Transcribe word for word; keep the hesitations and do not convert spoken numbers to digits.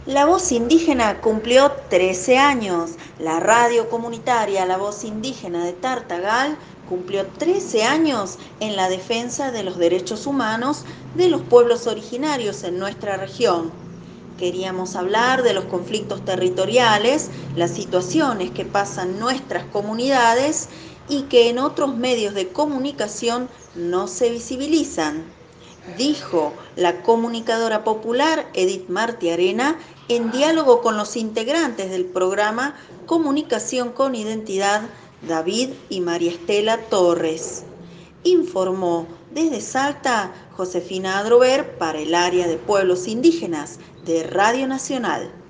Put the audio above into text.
La Voz Indígena cumplió trece años. La radio comunitaria La Voz Indígena de Tartagal cumplió trece años en la defensa de los derechos humanos de los pueblos originarios en nuestra región. Queríamos hablar de los conflictos territoriales, las situaciones que pasan nuestras comunidades y que en otros medios de comunicación no se visibilizan, dijo la comunicadora popular Edith Martiarena en diálogo con los integrantes del programa Comunicación con Identidad, David y María Estela Torres. Informó desde Salta Josefina Adrover para el área de pueblos indígenas de Radio Nacional.